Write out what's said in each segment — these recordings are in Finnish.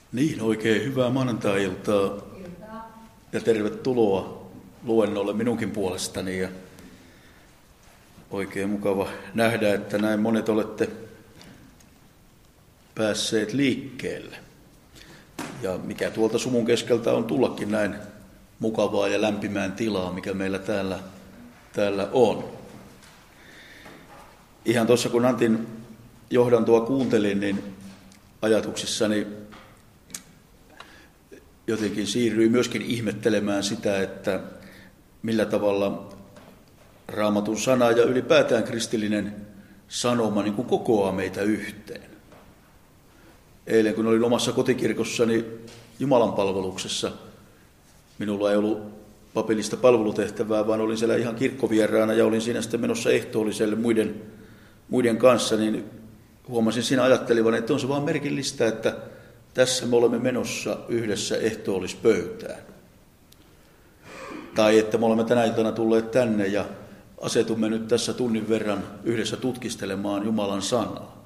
Niin, oikein hyvää maanantai-iltaa ja tervetuloa luennolle minunkin puolestani. Ja oikein mukava nähdä, että näin monet olette päässeet liikkeelle. Ja mikä tuolta sumun keskeltä on tullakin näin mukavaa ja lämpimään tilaa, mikä meillä täällä on. Ihan tuossa kun Antin johdantoa kuuntelin, niin ajatuksissani jotenkin siirryin myöskin ihmettelemään sitä, että millä tavalla Raamatun sana ja ylipäätään kristillinen sanoma niin kuin kokoaa meitä yhteen. Eilen kun olin omassa kotikirkossani Jumalan palveluksessa, minulla ei ollut papillista palvelutehtävää, vaan olin siellä ihan kirkkovieraana ja olin siinä sitten menossa ehtoolliselle muiden kanssa, niin huomasin siinä ajattelevan, että on se vaan merkillistä, että tässä me olemme menossa yhdessä ehtoollispöytään. Tai että me olemme tänä iltana tulleet tänne ja asetumme nyt tässä tunnin verran yhdessä tutkistelemaan Jumalan sanaa.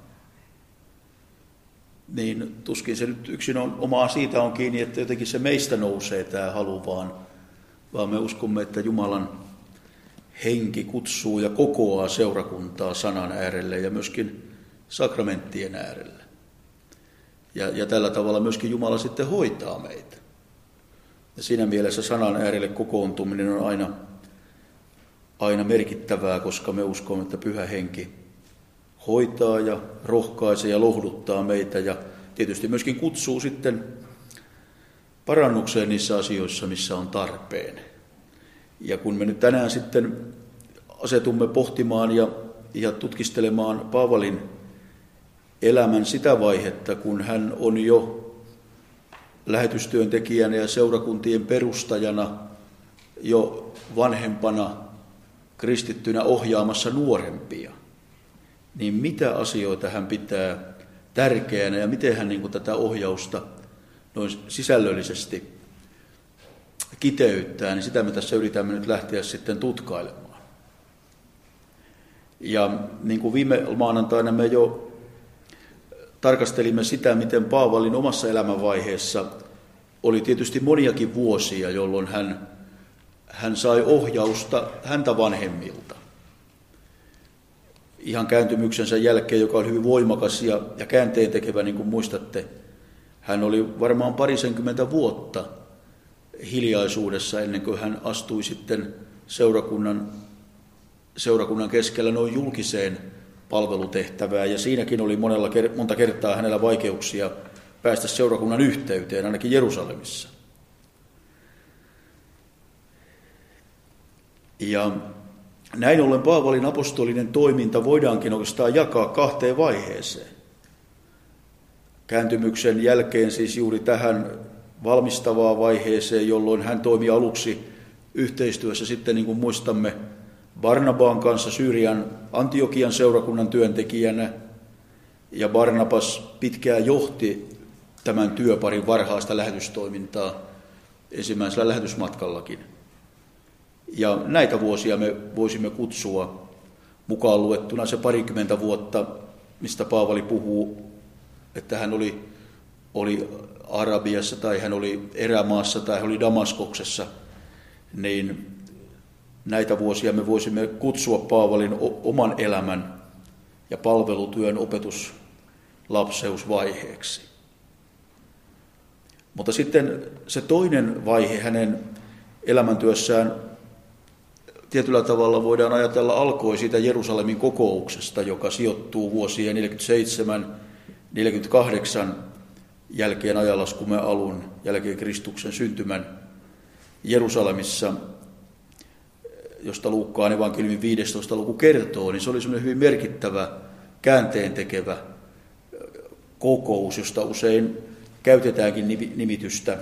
Niin tuskin se nyt yksin on omaa siitä on kiinni, että jotenkin se meistä nousee tämä halu, vaan me uskomme, että Jumalan henki kutsuu ja kokoaa seurakuntaa sanan äärelle ja myöskin sakramenttien äärelle. Ja tällä tavalla myöskin Jumala sitten hoitaa meitä. Ja siinä mielessä sanan äärelle kokoontuminen on aina merkittävää, koska me uskomme, että Pyhä Henki hoitaa ja rohkaisee ja lohduttaa meitä ja tietysti myöskin kutsuu sitten parannukseen niissä asioissa, missä on tarpeen. Ja kun me nyt tänään sitten asetumme pohtimaan ja tutkistelemaan Paavalin elämän sitä vaihetta, kun hän on jo lähetystyöntekijänä ja seurakuntien perustajana, jo vanhempana kristittynä ohjaamassa nuorempia, niin mitä asioita hän pitää tärkeänä ja miten hän niin kuin tätä ohjausta noin sisällöllisesti kiteyttää, niin sitä me tässä yritämme nyt lähteä sitten tutkailemaan. Ja niin kuin viime maanantaina me jo tarkastelimme sitä, miten Paavalin omassa elämänvaiheessa oli tietysti moniakin vuosia, jolloin hän sai ohjausta häntä vanhemmilta. Ihan kääntymyksensä jälkeen, joka oli hyvin voimakas ja käänteentekevä, niin kuin muistatte, hän oli varmaan 20 vuotta hiljaisuudessa ennen kuin hän astui sitten seurakunnan keskellä noin julkiseen palvelutehtävää, ja siinäkin oli monta kertaa hänellä vaikeuksia päästä seurakunnan yhteyteen, ainakin Jerusalemissa. Ja näin ollen Paavalin apostolinen toiminta voidaankin oikeastaan jakaa kahteen vaiheeseen. Kääntymyksen jälkeen siis juuri tähän valmistavaan vaiheeseen, jolloin hän toimi aluksi yhteistyössä sitten, niin kuin muistamme, Barnabaan kanssa Syyrian Antiokian seurakunnan työntekijänä, ja Barnabas pitkään johti tämän työparin varhaista lähetystoimintaa ensimmäisellä lähetysmatkallakin. Ja näitä vuosia me voisimme kutsua mukaan luettuna se 20 vuotta, mistä Paavali puhuu, että hän oli Arabiassa tai hän oli erämaassa tai hän oli Damaskoksessa, niin näitä vuosia me voisimme kutsua Paavalin oman elämän ja palvelutyön opetuslapseusvaiheeksi. Mutta sitten se toinen vaihe hänen elämäntyössään tietyllä tavalla voidaan ajatella alkoi siitä Jerusalemin kokouksesta, joka sijoittuu vuosien 47-48 jälkeen ajanlaskumme alun, jälkeen Kristuksen syntymän Jerusalemissa, josta Luukkaan evankeliumin 15. luku kertoo, niin se oli semmoinen hyvin merkittävä, käänteentekevä kokous, josta usein käytetäänkin nimitystä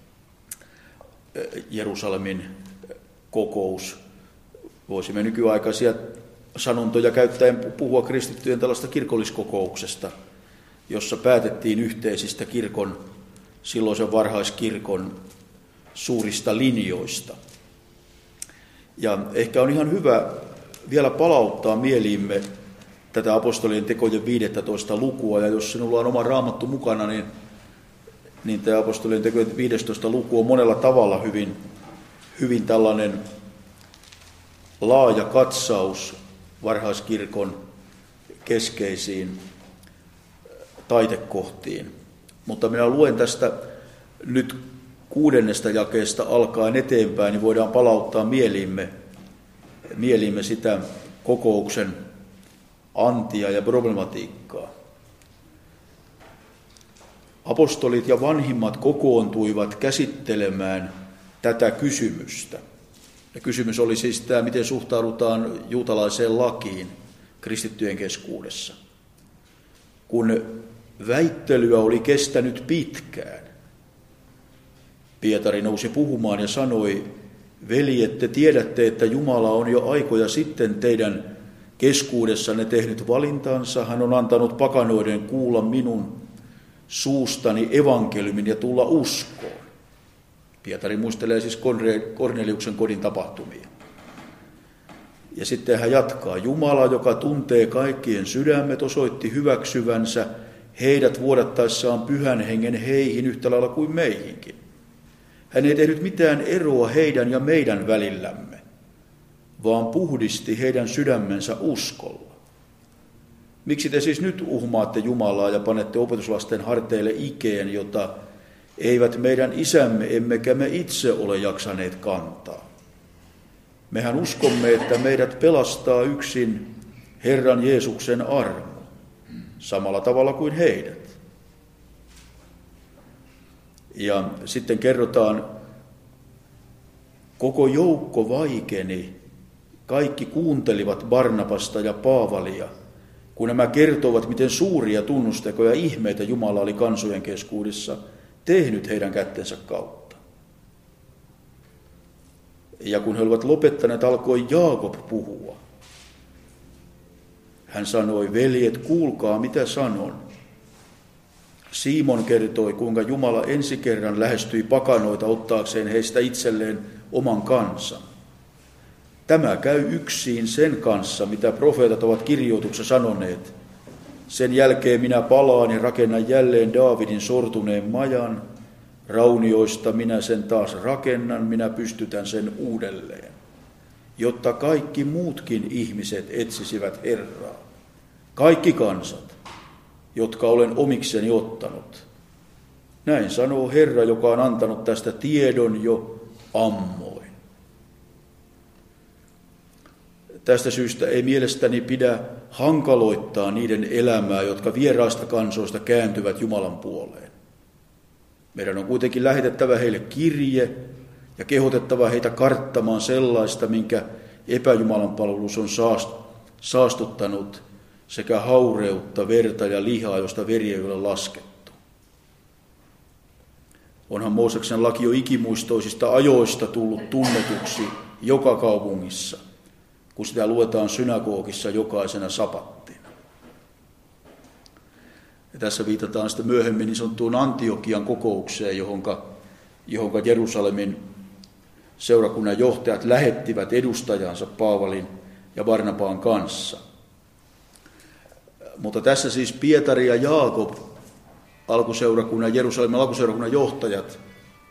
Jerusalemin kokous. Voisimme nykyaikaisia sanontoja käyttäen puhua kristittyjen tällaista kirkolliskokouksesta, jossa päätettiin yhteisistä silloisen varhaiskirkon suurista linjoista. Ja ehkä on ihan hyvä vielä palauttaa mieliimme tätä apostolien tekojen 15. lukua, ja jos sinulla on oma raamattu mukana, niin niin tämä apostolien tekojen 15. luku on monella tavalla hyvin tällainen laaja katsaus varhaiskirkon keskeisiin taitekohtiin. Mutta minä luen tästä nyt 6. jakeesta alkaen eteenpäin, niin voidaan palauttaa mieliimme sitä kokouksen antia ja problematiikkaa. Apostolit ja vanhimmat kokoontuivat käsittelemään tätä kysymystä. Ja kysymys oli siis tämä, miten suhtaudutaan juutalaiseen lakiin kristittyjen keskuudessa. Kun väittelyä oli kestänyt pitkään, Pietari nousi puhumaan ja sanoi, veljet, te tiedätte, että Jumala on jo aikoja sitten teidän keskuudessanne tehnyt valintansa. Hän on antanut pakanoiden kuulla minun suustani evankeliumin ja tulla uskoon. Pietari muistelee siis Korneliuksen kodin tapahtumia. Ja sitten hän jatkaa. Jumala, joka tuntee kaikkien sydämet, osoitti hyväksyvänsä heidät vuodattaessaan pyhän hengen heihin yhtä lailla kuin meihinkin. Hän ei tehnyt mitään eroa heidän ja meidän välillämme, vaan puhdisti heidän sydämensä uskolla. Miksi te siis nyt uhmaatte Jumalaa ja panette opetuslasten harteille ikeen, jota eivät meidän isämme emmekä me itse ole jaksaneet kantaa? Mehän uskomme, että meidät pelastaa yksin Herran Jeesuksen armo, samalla tavalla kuin heidät. Ja sitten kerrotaan, koko joukko vaikeni, kaikki kuuntelivat Barnabasta ja Paavalia, kun nämä kertovat, miten suuria tunnustekoja ja ihmeitä Jumala oli kansojen keskuudessa tehnyt heidän kättensä kautta. Ja kun he olivat lopettaneet, alkoi Jaakob puhua. Hän sanoi, veljet, kuulkaa mitä sanon. Simon kertoi, kuinka Jumala ensi kerran lähestyi pakanoita ottaakseen heistä itselleen oman kansan. Tämä käy yksin sen kanssa, mitä profeetat ovat kirjoituksessa sanoneet. Sen jälkeen minä palaan ja rakennan jälleen Daavidin sortuneen majan. Raunioista minä sen taas rakennan, minä pystytän sen uudelleen, jotta kaikki muutkin ihmiset etsisivät Herraa. Kaikki kansat, jotka olen omikseni ottanut. Näin sanoo Herra, joka on antanut tästä tiedon jo ammoin. Tästä syystä ei mielestäni pidä hankaloittaa niiden elämää, jotka vieraista kansoista kääntyvät Jumalan puoleen. Meidän on kuitenkin lähetettävä heille kirje ja kehotettava heitä karttamaan sellaista, minkä epäjumalan palvelus on saastuttanut, sekä haureutta, verta ja lihaa, josta veri ei ole laskettu. Onhan Mooseksen laki jo ikimuistoisista ajoista tullut tunnetuksi joka kaupungissa, kun sitä luetaan synagogissa jokaisena sapattina. Ja tässä viitataan sitten myöhemmin niin sanottuun Antiokian kokoukseen, johonka Jerusalemin seurakunnan johtajat lähettivät edustajansa Paavalin ja Barnabaan kanssa. Mutta tässä siis Pietari ja Jaakob, Jerusalemin alkuseurakunnan johtajat,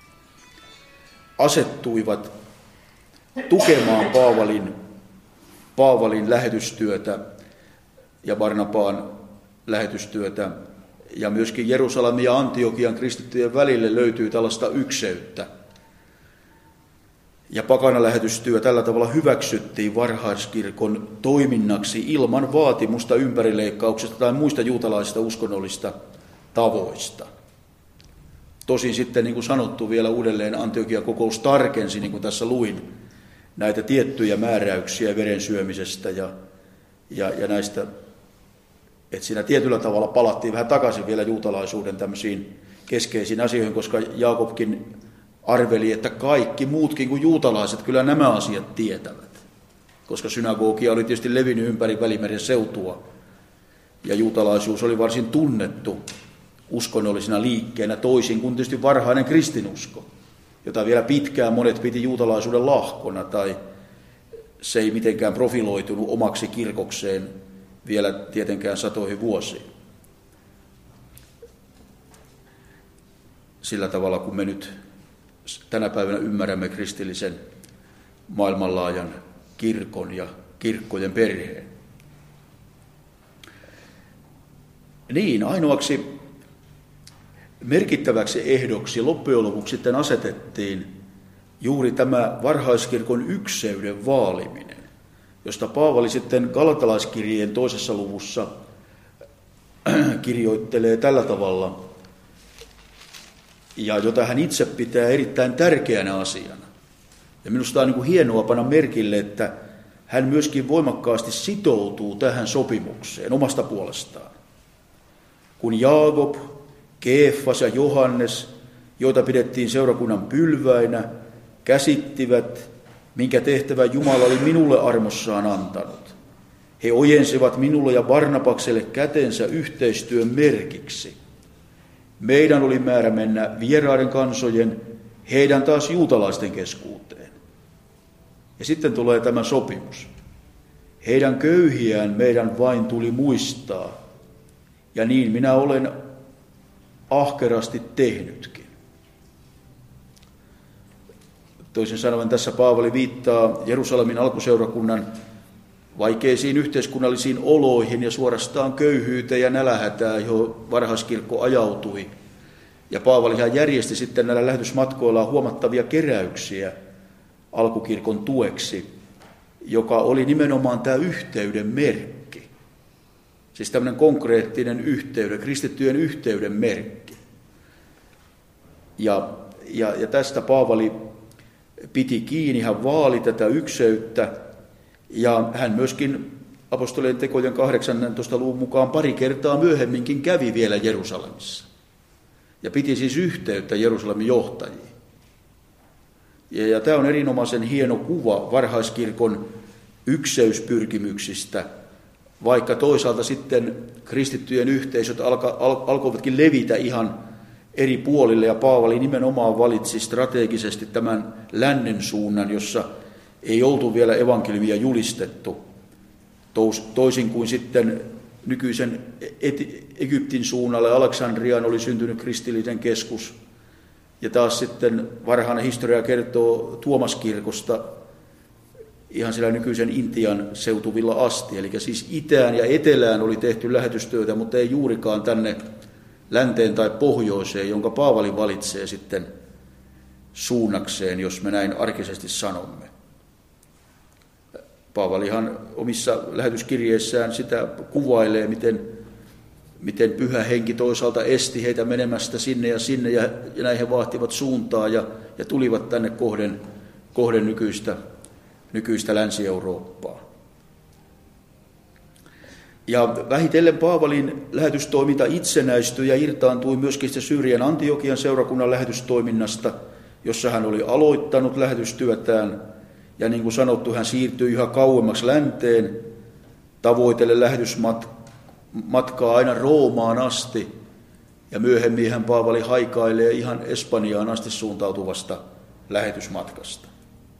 asettuivat tukemaan Paavalin lähetystyötä ja Barnabaan lähetystyötä. Ja myöskin Jerusalemin ja Antiokian kristittyjen välille löytyy tällaista ykseyttä. Ja pakanalähetystyö tällä tavalla hyväksyttiin varhaiskirkon toiminnaksi ilman vaatimusta ympärileikkauksesta tai muista juutalaisista uskonnollista tavoista. Tosin sitten, niin kuin sanottu, vielä uudelleen Antiokian kokous tarkensi, niin kuin tässä luin, näitä tiettyjä määräyksiä veren syömisestä ja näistä, että siinä tietyllä tavalla palattiin vähän takaisin vielä juutalaisuuden tämmöisiin keskeisiin asioihin, koska Jaakobkin arveli, että kaikki muutkin kuin juutalaiset kyllä nämä asiat tietävät, koska synagogia oli tietysti levinnyt ympäri Välimeren seutua ja juutalaisuus oli varsin tunnettu uskonnollisena liikkeenä toisin kuin tietysti varhainen kristinusko, jota vielä pitkään monet piti juutalaisuuden lahkona tai se ei mitenkään profiloitunut omaksi kirkokseen vielä tietenkään satoihin vuosiin. sillä tavalla, kun me nyt tänä päivänä ymmärrämme kristillisen maailmanlaajan kirkon ja kirkkojen perheen. Niin, ainoaksi merkittäväksi ehdoksi loppujen lopuksi sitten asetettiin juuri tämä varhaiskirkon ykseyden vaaliminen, josta Paavali sitten Galatalaiskirjeen 2. luvussa kirjoittelee tällä tavalla, ja jota hän itse pitää erittäin tärkeänä asiana. Ja minusta on niin kuin hienoa panna merkille, että hän myöskin voimakkaasti sitoutuu tähän sopimukseen omasta puolestaan. Kun Jaakob, Keefas ja Johannes, joita pidettiin seurakunnan pylväinä, käsittivät, minkä tehtävä Jumala oli minulle armossaan antanut. He ojensivat minulle ja Barnabakselle kätensä yhteistyön merkiksi. Meidän oli määrä mennä vieraiden kansojen, heidän taas juutalaisten keskuuteen. Ja sitten tulee tämä sopimus. Heidän köyhiään meidän vain tuli muistaa, ja niin minä olen ahkerasti tehnytkin. Toisin sanoen tässä Paavali viittaa Jerusalemin alkuseurakunnan vaikeisiin yhteiskunnallisiin oloihin ja suorastaan köyhyyteen ja nälähätään, johon varhaiskirkko ajautui. Ja Paavalihan järjesti sitten näillä lähetysmatkoillaan huomattavia keräyksiä alkukirkon tueksi, joka oli nimenomaan tämä yhteyden merkki. Siis tämmöinen konkreettinen yhteyden, kristittyjen yhteyden merkki. Ja tästä Paavali piti kiinni, hän vaali tätä ykseyttä, ja hän myöskin apostolien tekojen 18. luvun mukaan pari kertaa myöhemminkin kävi vielä Jerusalemissa. Ja piti siis yhteyttä Jerusalemin johtajiin. Ja tämä on erinomaisen hieno kuva varhaiskirkon ykseyspyrkimyksistä, vaikka toisaalta sitten kristittyjen yhteisöt alkoivatkin levitä ihan eri puolille, ja Paavali nimenomaan valitsi strategisesti tämän lännen suunnan, jossa ei oltu vielä evankeliumia julistettu, toisin kuin sitten nykyisen Egyptin suunnalle Aleksandriaan oli syntynyt kristillinen keskus, ja taas sitten varhainen historia kertoo Tuomaskirkosta ihan siellä nykyisen Intian seutuvilla asti, eli siis itään ja etelään oli tehty lähetystyötä, mutta ei juurikaan tänne länteen tai pohjoiseen, jonka Paavali valitsee sitten suunnakseen, jos me näin arkisesti sanomme. Paavalihan omissa lähetyskirjeissään sitä kuvailee, miten Pyhä Henki toisaalta esti heitä menemästä sinne, ja näin he vaahtivat suuntaa ja tulivat tänne kohden nykyistä Länsi-Eurooppaa. Ja vähitellen Paavalin lähetystoiminta itsenäistyi ja irtaantui myöskin Syyrian Antiokian seurakunnan lähetystoiminnasta, jossa hän oli aloittanut lähetystyötään. Ja niin kuin sanottu, hän siirtyi yhä kauemmaksi länteen, tavoitellen lähetysmatkaa aina Roomaan asti. Ja myöhemmin hän Paavali haikailee ihan Espanjaan asti suuntautuvasta lähetysmatkasta.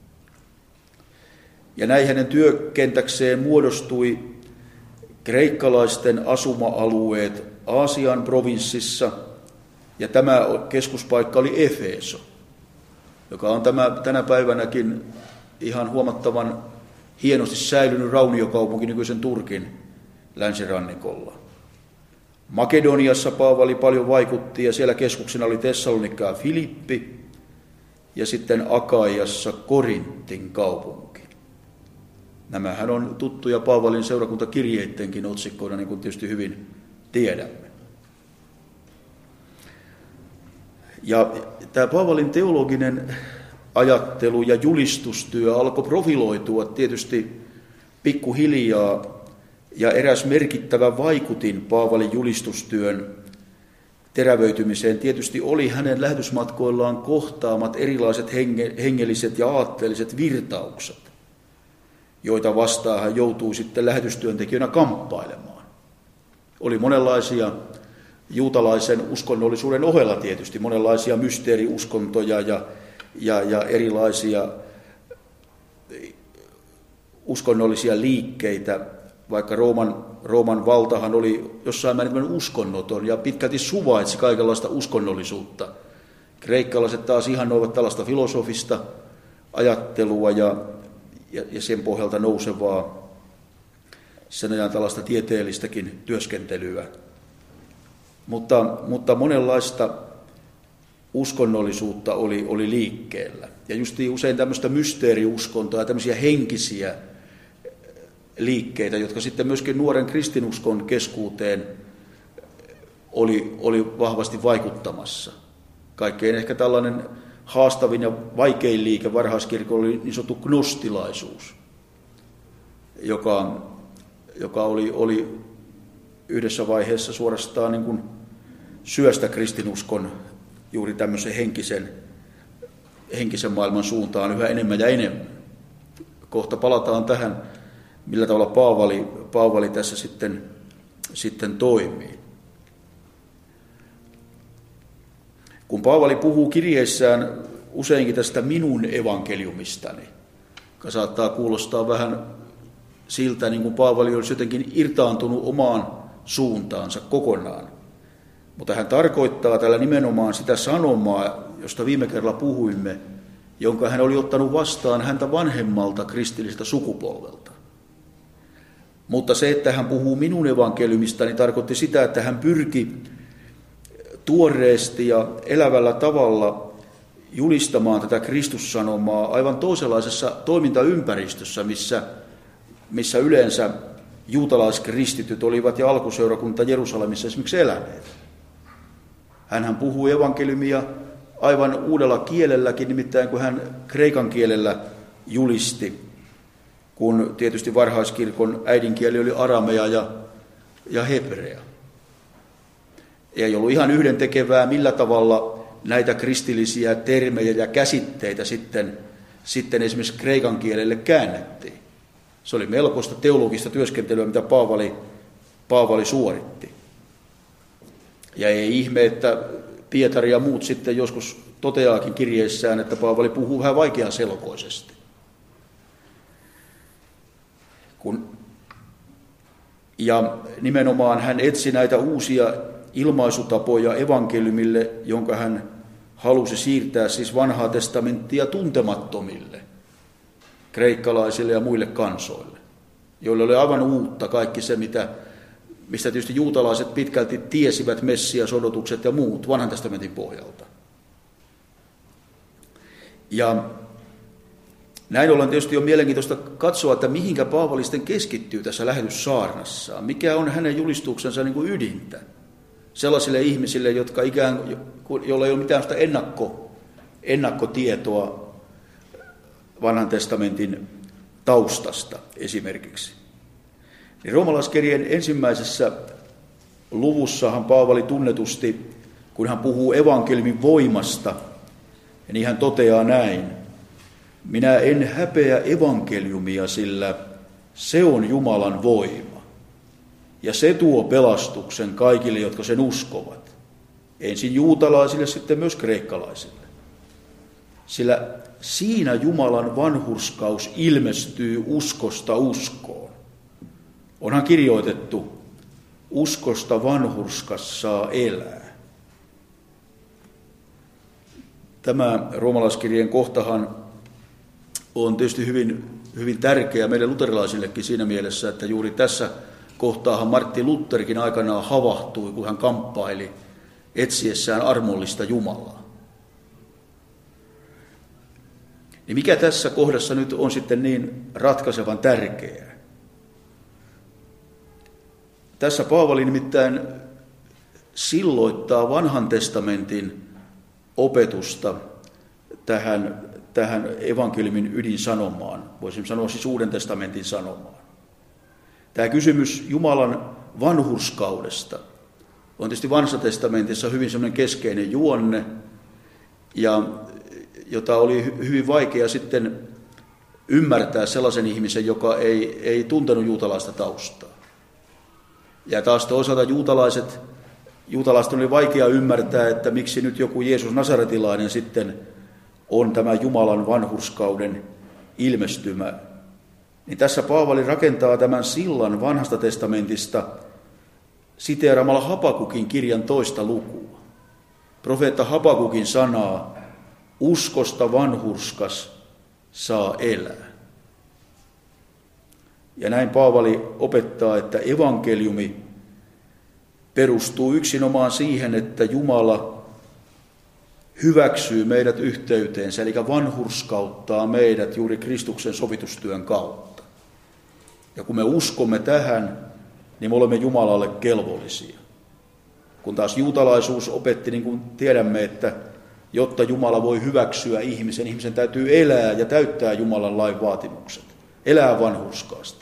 Ja näin hänen työkentäkseen muodostui kreikkalaisten asuma-alueet Aasian provinssissa, ja tämä keskuspaikka oli Efeso, joka on tänä päivänäkin ihan huomattavan hienosti säilynyt rauniokaupunki nykyisen Turkin länsirannikolla. Makedoniassa Paavali paljon vaikutti, ja siellä keskuksena oli Tessalonika ja Filippi, ja sitten Akaiassa Korintin kaupunki. Nämähän on tuttuja Paavalin seurakuntakirjeittenkin otsikkoina, niin kuin tietysti hyvin tiedämme. Ja tämä Paavalin teologinen ajattelu ja julistustyö alkoi profiloitua tietysti pikkuhiljaa, ja eräs merkittävä vaikutin Paavalin julistustyön terävöitymiseen tietysti oli hänen lähetysmatkoillaan kohtaamat erilaiset hengelliset ja aatteelliset virtaukset, joita vastaan hän joutui sitten lähetystyöntekijänä kamppailemaan. Oli monenlaisia juutalaisen uskonnollisuuden ohella tietysti, monenlaisia mysteeriuskontoja ja erilaisia uskonnollisia liikkeitä, vaikka Rooman valtahan oli jossain määrin uskonnoton ja pitkälti suvaitsi kaikenlaista uskonnollisuutta, Kreikkalaiset taas ihannoivat tällaista filosofista ajattelua ja sen pohjalta nousevaa, sen ajan tällaista tieteellistäkin työskentelyä. Mutta monenlaista uskonnollisuutta oli liikkeellä. Ja justiin usein tämmöistä mysteeriuskontoa ja tämmöisiä henkisiä liikkeitä, jotka sitten myöskin nuoren kristinuskon keskuuteen oli vahvasti vaikuttamassa. Kaikkein ehkä tällainen haastavin ja vaikein liike varhaiskirkolla oli niin sanottu gnostilaisuus, joka oli yhdessä vaiheessa suorastaan niin kuin syöstä kristinuskon juuri tämmöisen henkisen maailman suuntaan yhä enemmän ja enemmän. Kohta palataan tähän, millä tavalla Paavali tässä sitten toimii. Kun Paavali puhuu kirjeissään useinkin tästä minun evankeliumistani, joka saattaa kuulostaa vähän siltä, niin kuin Paavali olisi jotenkin irtaantunut omaan suuntaansa kokonaan. Mutta hän tarkoittaa tällä nimenomaan sitä sanomaa, josta viime kerralla puhuimme, jonka hän oli ottanut vastaan häntä vanhemmalta kristilliseltä sukupolvelta. Mutta se, että hän puhuu minun evankeliumistani, tarkoitti sitä, että hän pyrki tuoreesti ja elävällä tavalla julistamaan tätä Kristussanomaa aivan toisenlaisessa toimintaympäristössä, missä yleensä juutalaiskristityt olivat ja alkuseurakunta Jerusalemissa esimerkiksi eläneet. Hänhän puhui evankeliumia aivan uudella kielelläkin, nimittäin kun hän kreikan kielellä julisti, kun tietysti varhaiskirkon äidinkieli oli aramea ja hebrea. Ei ollut ihan yhdentekevää, millä tavalla näitä kristillisiä termejä ja käsitteitä sitten esimerkiksi kreikan kielelle käännettiin. Se oli melkoista teologista työskentelyä, mitä Paavali suoritti. Ja ei ihme, että Pietari ja muut sitten joskus toteaakin kirjeissään, että Paavali puhuu vähän vaikeaselkoisesti. Ja nimenomaan hän etsi näitä uusia ilmaisutapoja evankeliumille, jonka hän halusi siirtää siis vanhaa testamenttia tuntemattomille, kreikkalaisille ja muille kansoille, joille oli aivan uutta kaikki se, mistä tietysti juutalaiset pitkälti tiesivät Messias-odotukset ja muut vanhan testamentin pohjalta. Ja näin ollen tietysti on mielenkiintoista katsoa, että mihinkä Paavali sitten keskittyy tässä lähetyssaarnassaan. Mikä on hänen julistuksensa niin kuin ydintä sellaisille ihmisille, joilla ei ole mitään sitä ennakkotietoa vanhan testamentin taustasta esimerkiksi. Niin roomalaiskirjeen ensimmäisessä luvussahan Paavali tunnetusti, kun hän puhuu evankeliumin voimasta, niin hän toteaa näin: minä en häpeä evankeliumia, sillä se on Jumalan voima. Ja se tuo pelastuksen kaikille, jotka sen uskovat. Ensin juutalaisille, sitten myös kreikkalaisille. Sillä siinä Jumalan vanhurskaus ilmestyy uskosta uskoon. Onhan kirjoitettu, uskosta vanhurskas saa elää. Tämä roomalaiskirjeen kohtahan on tietysti hyvin, hyvin tärkeä meille luterilaisillekin siinä mielessä, että juuri tässä kohtaahan Martti Lutherkin aikanaan havahtui, kun hän kamppaili etsiessään armollista Jumalaa. Niin mikä tässä kohdassa nyt on sitten niin ratkaisevan tärkeää? Tässä Paavali nimittäin silloittaa vanhan testamentin opetusta tähän evankeliumin ydinsanomaan, voisin sanoa siis Uuden testamentin sanomaan. Tämä kysymys Jumalan vanhurskaudesta on tietysti vanhassa testamentissa hyvin semmoinen keskeinen juonne, ja jota oli hyvin vaikea sitten ymmärtää sellaisen ihmisen, joka ei tuntenut juutalaista taustaa. Ja taas toisaalta juutalaisten oli vaikea ymmärtää, että miksi nyt joku Jeesus Nasaretilainen sitten on tämä Jumalan vanhurskauden ilmestymä. Niin tässä Paavali rakentaa tämän sillan vanhasta testamentista siteeraamalla Habakukin kirjan 2. lukua. profeetta Habakukin sanaa, uskosta vanhurskas saa elää. Ja näin Paavali opettaa, että evankeliumi perustuu yksinomaan siihen, että Jumala hyväksyy meidät yhteyteensä, eli vanhurskauttaa meidät juuri Kristuksen sovitustyön kautta. Ja kun me uskomme tähän, niin me olemme Jumalalle kelvollisia. Kun taas juutalaisuus opetti, niin kuin tiedämme, että jotta Jumala voi hyväksyä ihmisen täytyy elää ja täyttää Jumalan lain vaatimukset. Elää vanhurskaasti.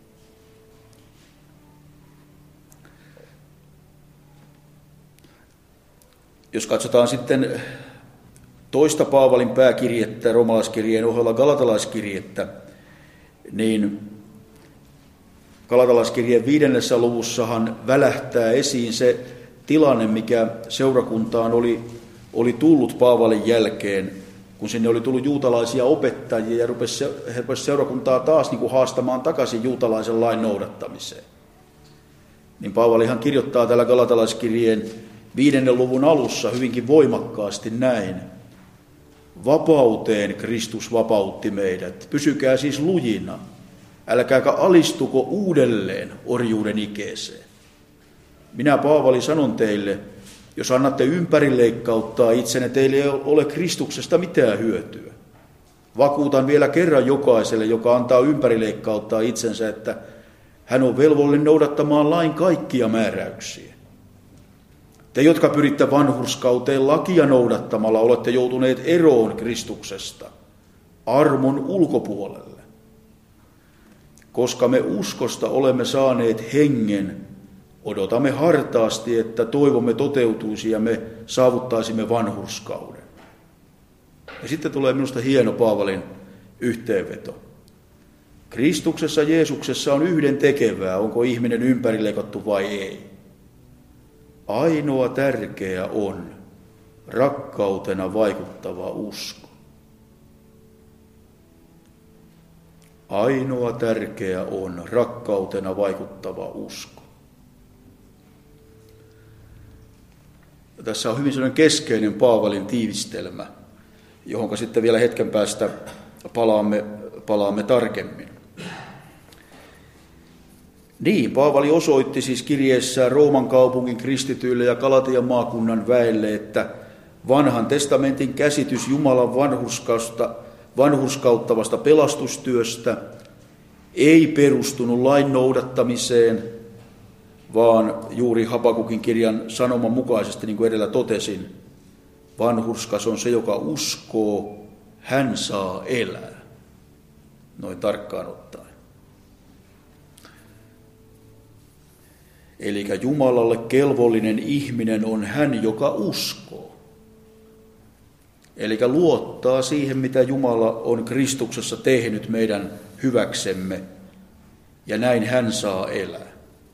Jos katsotaan sitten toista Paavalin pääkirjettä, roomalaiskirjeen ohella galatalaiskirjettä, niin Galatalaiskirjeen 5. luvussahan välähtää esiin se tilanne, mikä seurakuntaan oli tullut Paavalin jälkeen, kun sinne oli tullut juutalaisia opettajia ja rupesi seurakuntaa taas niin kuin haastamaan takaisin juutalaisen lain noudattamiseen. Niin Paavalihan kirjoittaa täällä Galatalaiskirjeen 5. luvun alussa hyvinkin voimakkaasti näin. Vapauteen Kristus vapautti meidät. Pysykää siis lujina. Älkääkä alistuko uudelleen orjuuden ikeeseen. Minä Paavali sanon teille, jos annatte ympärileikkauttaa itsenne, teille ei ole Kristuksesta mitään hyötyä. Vakuutan vielä kerran jokaiselle, joka antaa ympärileikkauttaa itsensä, että hän on velvollinen noudattamaan lain kaikkia määräyksiä. Te, jotka pyritte vanhurskauteen lakia noudattamalla, olette joutuneet eroon Kristuksesta, armon ulkopuolelle. Koska me uskosta olemme saaneet hengen, odotamme hartaasti, että toivomme toteutuisi ja me saavuttaisimme vanhurskauden. Ja sitten tulee minusta hieno Paavalin yhteenveto. Kristuksessa Jeesuksessa on yhdentekevää, onko ihminen ympärileikattu vai ei. Ainoa tärkeä on rakkautena vaikuttava usko. Ainoa tärkeä on rakkautena vaikuttava usko. Ja tässä on hyvin sellainen keskeinen Paavalin tiivistelmä, johon sitten vielä hetken päästä palaamme tarkemmin. Niin, Paavali osoitti siis kirjeessään Rooman kaupungin kristityille ja Galatian maakunnan väelle, että vanhan testamentin käsitys Jumalan vanhurskauttavasta pelastustyöstä ei perustunut lain noudattamiseen, vaan juuri Habakukin kirjan sanoman mukaisesti, niin kuin edellä totesin, vanhurskas on se, joka uskoo, hän saa elää. Noin tarkkaan ottaen. Eli Jumalalle kelvollinen ihminen on hän, joka uskoo. Eli luottaa siihen, mitä Jumala on Kristuksessa tehnyt meidän hyväksemme, ja näin hän saa elää.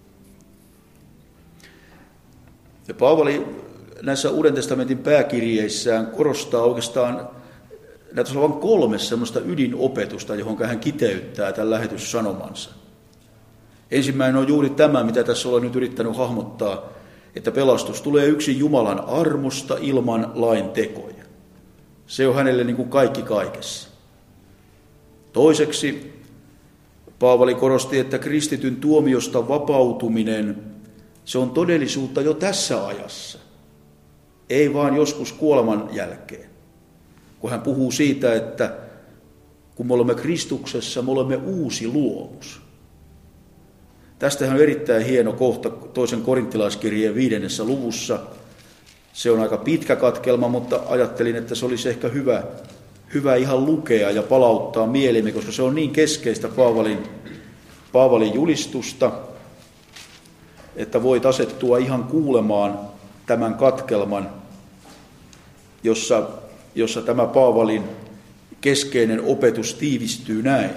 Ja Paavali näissä Uuden testamentin pääkirjeissään korostaa oikeastaan näitä on vain 3 semmoista ydinopetusta, johon hän kiteyttää tämän lähetyssanomansa. Ensimmäinen on juuri tämä, mitä tässä olen nyt yrittänyt hahmottaa, että pelastus tulee yksin Jumalan armosta ilman lain tekoja. Se on hänelle niin kuin kaikki kaikessa. Toiseksi Paavali korosti, että kristityn tuomiosta vapautuminen, se on todellisuutta jo tässä ajassa, ei vaan joskus kuoleman jälkeen. Kun hän puhuu siitä, että kun me olemme Kristuksessa, me olemme uusi luomus. Tästähän on erittäin hieno kohta toisen korinttilaiskirjeen 5. luvussa. Se on aika pitkä katkelma, mutta ajattelin, että se olisi ehkä hyvä ihan lukea ja palauttaa mieliimme, koska se on niin keskeistä Paavalin julistusta, että voit asettua ihan kuulemaan tämän katkelman, jossa tämä Paavalin keskeinen opetus tiivistyy näin.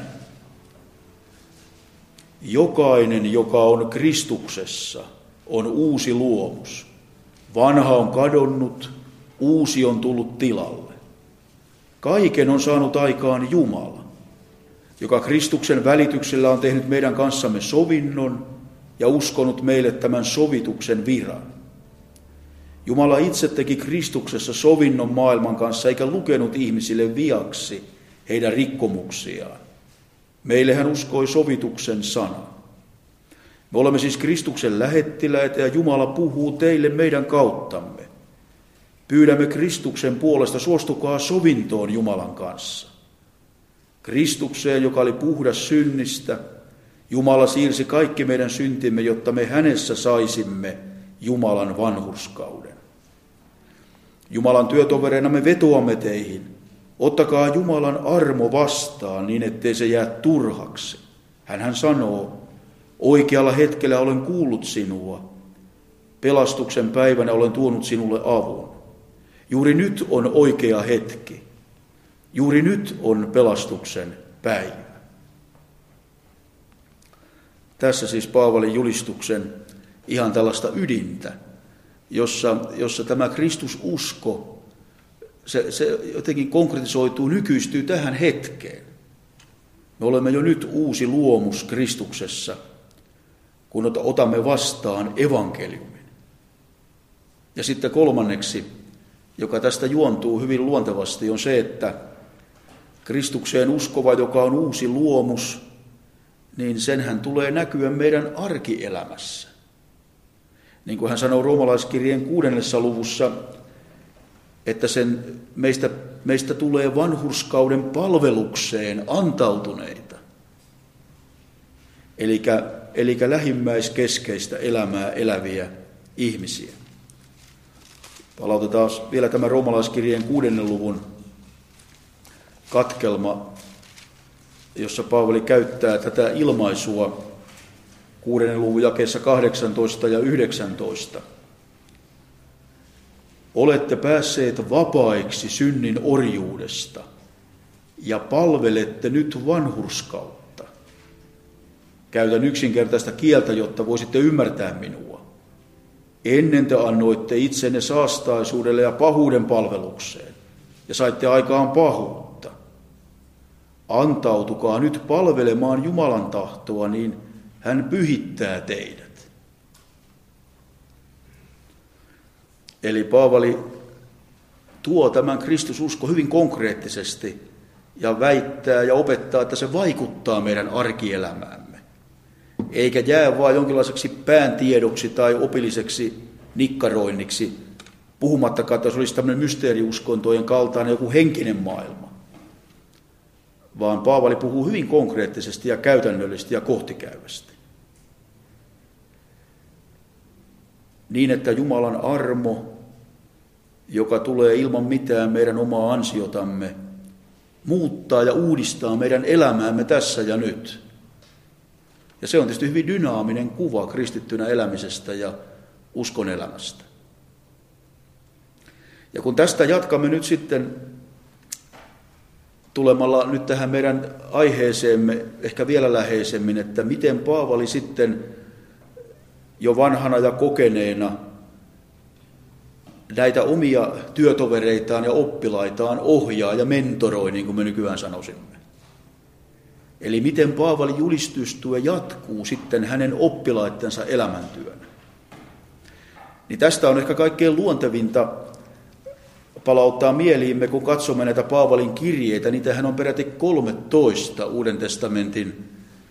Jokainen, joka on Kristuksessa, on uusi luomus. Vanha on kadonnut, uusi on tullut tilalle. Kaiken on saanut aikaan Jumala, joka Kristuksen välityksellä on tehnyt meidän kanssamme sovinnon ja uskonut meille tämän sovituksen viran. Jumala itse teki Kristuksessa sovinnon maailman kanssa, eikä lukenut ihmisille viaksi heidän rikkomuksiaan. Meille hän uskoi sovituksen sana. Me olemme siis Kristuksen lähettiläitä ja Jumala puhuu teille meidän kauttamme. Pyydämme Kristuksen puolesta, suostukaa sovintoon Jumalan kanssa. Kristukseen, joka oli puhdas synnistä, Jumala siirsi kaikki meidän syntimme, jotta me hänessä saisimme Jumalan vanhurskauden. Jumalan työtovereina me vetoamme teihin. Ottakaa Jumalan armo vastaan niin, ettei se jää turhaksi. Hänhän sanoo, oikealla hetkellä olen kuullut sinua. Pelastuksen päivänä olen tuonut sinulle avun. Juuri nyt on oikea hetki. Juuri nyt on pelastuksen päivä. Tässä siis Paavalin julistuksen ihan tällaista ydintä, jossa tämä Kristususko, se jotenkin konkretisoituu, nykyistyy tähän hetkeen. Me olemme jo nyt uusi luomus Kristuksessa, kun otamme vastaan evankeliumin. Ja sitten kolmanneksi, joka tästä juontuu hyvin luontevasti, on se, että Kristukseen uskova, joka on uusi luomus, niin senhän tulee näkyä meidän arkielämässä. Niin kuin hän sanoo roomalaiskirjeen 6. luvussa, että meistä tulee vanhurskauden palvelukseen antautuneita. Eli lähimmäiskeskeistä elämää eläviä ihmisiä. Palautetaan vielä tämä roomalaiskirjeen 6. luvun katkelma, jossa Paavali käyttää tätä ilmaisua 6. luvun jakeessa 18 ja 19. Olette päässeet vapaiksi synnin orjuudesta ja palvelette nyt vanhurskautta. Käytän yksinkertaista kieltä, jotta voisitte ymmärtää minua. Ennen te annoitte itsenne saastaisuudelle ja pahuuden palvelukseen ja saitte aikaan pahuutta. Antautukaa nyt palvelemaan Jumalan tahtoa, niin hän pyhittää teidät. Eli Paavali tuo tämän Kristususko hyvin konkreettisesti ja väittää ja opettaa, että se vaikuttaa meidän arkielämäämme. Eikä jää vain jonkinlaiseksi pääntiedoksi tai opilliseksi nikkaroinniksi, puhumattakaan, että se olisi tämmöinen mysteeriuskontojen kaltainen joku henkinen maailma. Vaan Paavali puhuu hyvin konkreettisesti ja käytännöllisesti ja kohtikäyvästi. Niin, että Jumalan armo, joka tulee ilman mitään meidän omaa ansiotamme, muuttaa ja uudistaa meidän elämäämme tässä ja nyt. Ja se on tietysti hyvin dynaaminen kuva kristittynä elämisestä ja uskon elämästä. Ja kun tästä jatkamme nyt sitten tulemalla nyt tähän meidän aiheeseemme ehkä vielä läheisemmin, että miten Paavali sitten jo vanhana ja kokeneena näitä omia työtovereitaan ja oppilaitaan ohjaa ja mentoroi, niin kuin me nykyään sanoisimme. Eli miten Paavalin julistustyö jatkuu sitten hänen oppilaittensa elämäntyönä. Niin tästä on ehkä kaikkein luontevinta palauttaa mieliimme, kun katsomme näitä Paavalin kirjeitä. Niitähän on peräti 13 Uuden testamentin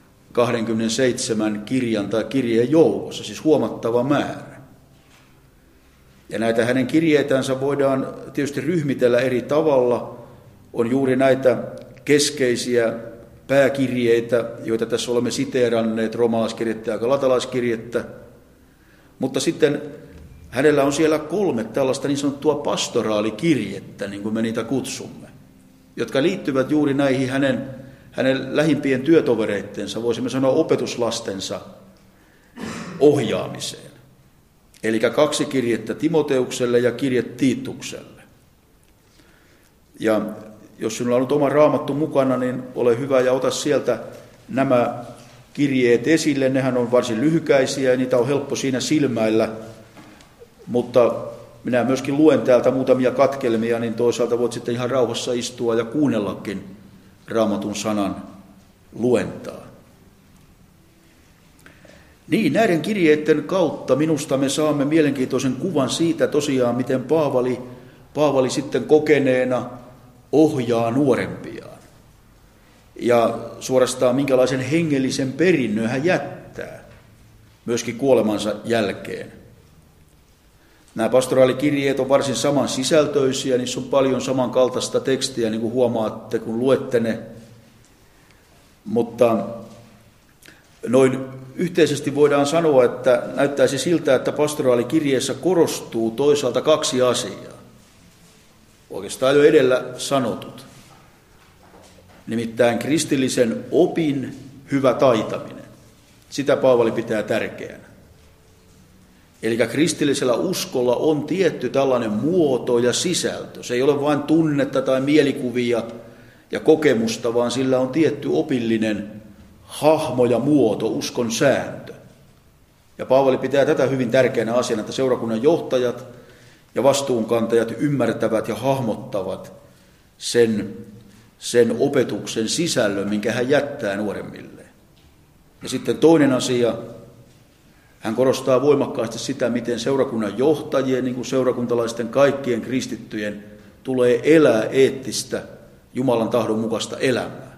27 kirjan tai kirjeen joukossa, siis huomattava määrä. Ja näitä hänen kirjeitänsä voidaan tietysti ryhmitellä eri tavalla. On juuri näitä keskeisiä pääkirjeitä, joita tässä olemme siteeranneet, roomalaiskirjettä ja galatalaiskirjettä. Mutta sitten hänellä on siellä 3 tällaista niin sanottua pastoraalikirjettä, niin kuin me niitä kutsumme, jotka liittyvät juuri näihin hänen lähimpien työtovereittensa, voisimme sanoa opetuslastensa ohjaamiseen. Eli 2 kirjettä Timoteukselle ja kirje Tiitukselle. Ja jos sinulla on nyt oma raamattu mukana, niin ole hyvä ja ota sieltä nämä kirjeet esille. Nehän on varsin lyhykäisiä ja niitä on helppo siinä silmäillä. Mutta minä myöskin luen täältä muutamia katkelmia, niin toisaalta voit sitten ihan rauhassa istua ja kuunnellakin Raamatun sanan luentaa. Niin, näiden kirjeiden kautta minusta me saamme mielenkiintoisen kuvan siitä tosiaan, miten Paavali sitten kokeneena ohjaa nuorempiaan. Ja suorastaan minkälaisen hengellisen perinnön hän jättää myöskin kuolemansa jälkeen. Nämä pastoraalikirjeet on varsin samansisältöisiä, niissä on paljon samankaltaista tekstiä, niin kuin huomaatte, kun luette ne. Mutta noin yhteisesti voidaan sanoa, että näyttäisi siltä, että pastoraalikirjeessä korostuu toisaalta kaksi asiaa. Oikeastaan jo edellä sanotut. Nimittäin kristillisen opin hyvä taitaminen. Sitä Paavali pitää tärkeänä. Eli kristillisellä uskolla on tietty tällainen muoto ja sisältö. Se ei ole vain tunnetta tai mielikuvia ja kokemusta, vaan sillä on tietty opillinen hahmo ja muoto, uskon sääntö. Ja Paavali pitää tätä hyvin tärkeänä asiana, että seurakunnan johtajat ja vastuunkantajat ymmärtävät ja hahmottavat sen opetuksen sisällön, minkä hän jättää nuoremmille. Ja sitten toinen asia, hän korostaa voimakkaasti sitä, miten seurakunnan johtajien, niin kuin seurakuntalaisten kaikkien kristittyjen, tulee elää eettistä, Jumalan tahdon mukaista elämää.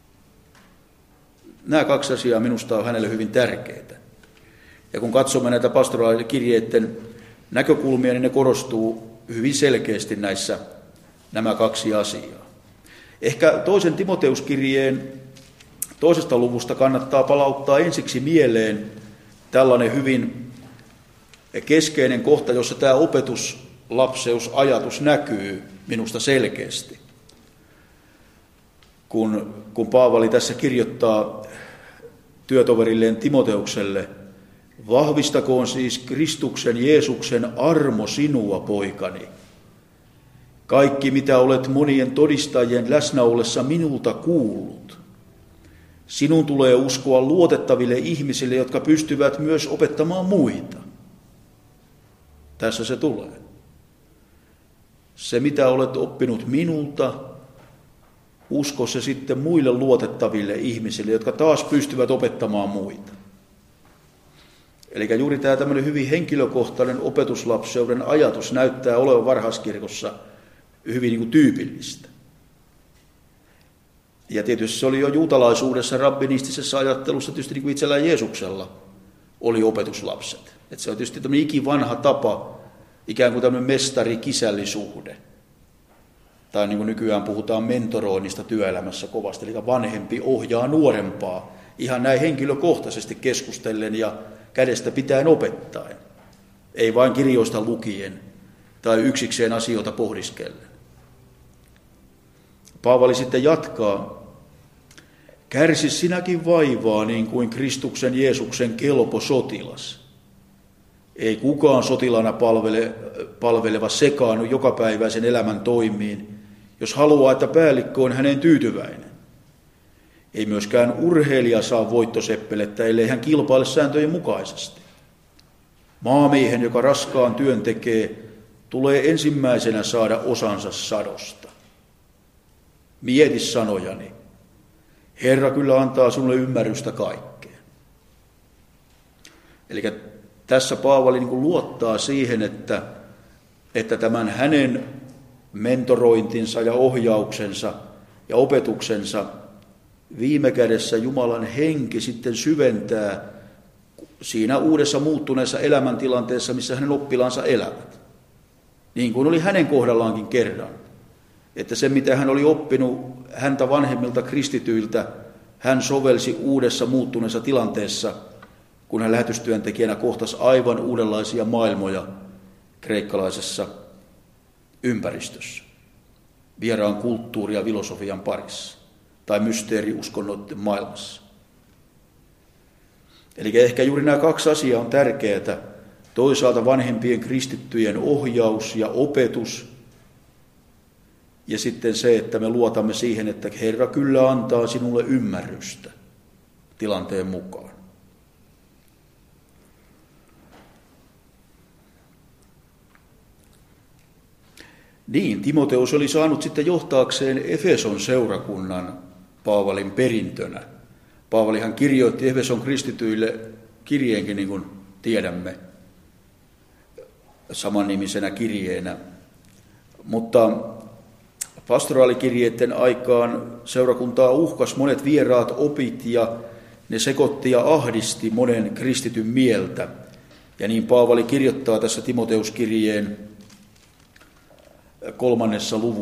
Nämä kaksi asiaa minusta on hänelle hyvin tärkeitä. Ja kun katsomme näitä pastoraalikirjeiden näkökulmia, niin ne korostuu hyvin selkeästi näissä nämä kaksi asiaa. Ehkä toisen Timoteuskirjeen 2. luvusta kannattaa palauttaa ensiksi mieleen tällainen hyvin keskeinen kohta, jossa tämä opetuslapseusajatus näkyy minusta selkeästi. Kun Paavali tässä kirjoittaa työtoverilleen Timoteukselle, vahvistakoon siis Kristuksen Jeesuksen armo sinua, poikani. Kaikki, mitä olet monien todistajien läsnä ollessa minulta kuullut. Sinun tulee uskoa luotettaville ihmisille, jotka pystyvät myös opettamaan muita. Tässä se tulee. Se, mitä olet oppinut minulta, usko se sitten muille luotettaville ihmisille, jotka taas pystyvät opettamaan muita. Eli juuri tämä tämmöinen hyvin henkilökohtainen opetuslapseuden ajatus näyttää olevan varhaiskirkossa hyvin niin kuin tyypillistä. Ja tietysti se oli jo juutalaisuudessa, rabbinistisessa ajattelussa, tietysti niin kuin itsellään Jeesuksella oli opetuslapset. Että se on tietysti tämmöinen ikivanha tapa, ikään kuin tämmöinen mestari-kisällisuhde. Tai niin kuin nykyään puhutaan mentoroinnista työelämässä kovasti, eli vanhempi ohjaa nuorempaa ihan näin henkilökohtaisesti keskustellen ja kädestä pitäen opettaen. Ei vain kirjoista lukien tai yksikseen asioita pohdiskellen. Paavali sitten jatkaa, kärsi sinäkin vaivaa niin kuin Kristuksen Jeesuksen kelpo sotilas. Ei kukaan sotilana palveleva sekaannu jokapäiväisen elämän toimiin, jos haluaa, että päällikkö on hänen tyytyväinen. Ei myöskään urheilija saa voittoseppelettä, ellei hän kilpaile sääntöjen mukaisesti. Maamiehen, joka raskaan työn tekee, tulee ensimmäisenä saada osansa sadosta. Mieti sanojani. Herra kyllä antaa sinulle ymmärrystä kaikkeen. Eli tässä Paavali niin kuin luottaa siihen, että tämän hänen mentorointinsa ja ohjauksensa ja opetuksensa viime kädessä Jumalan henki sitten syventää siinä uudessa muuttuneessa elämäntilanteessa, missä hänen oppilaansa elävät. Niin kuin oli hänen kohdallaankin kerran. Että se, mitä hän oli oppinut häntä vanhemmilta kristityiltä, hän sovelsi uudessa muuttuneessa tilanteessa, kun hän lähetystyöntekijänä kohtasi aivan uudenlaisia maailmoja kreikkalaisessa ympäristössä. Vieraan kulttuuri- ja filosofian parissa tai mysteeriuskonnoiden maailmassa. Eli ehkä juuri nämä kaksi asiaa on tärkeää. Toisaalta vanhempien kristittyjen ohjaus ja opetus, ja sitten se, että me luotamme siihen, että Herra kyllä antaa sinulle ymmärrystä tilanteen mukaan. Niin, Timoteus oli saanut sitten johtaakseen Efeson seurakunnan Paavalin perintönä. Paavalihan kirjoitti Efeson kristityille kirjeenkin, niin kuin tiedämme, samannimisenä kirjeenä. Mutta pastoraalikirjeiden aikaan seurakuntaa uhkas monet vieraat opit ja ne sekoitti ja ahdisti monen kristityn mieltä. Ja niin Paavali kirjoittaa tässä Timoteuskirjeen 3.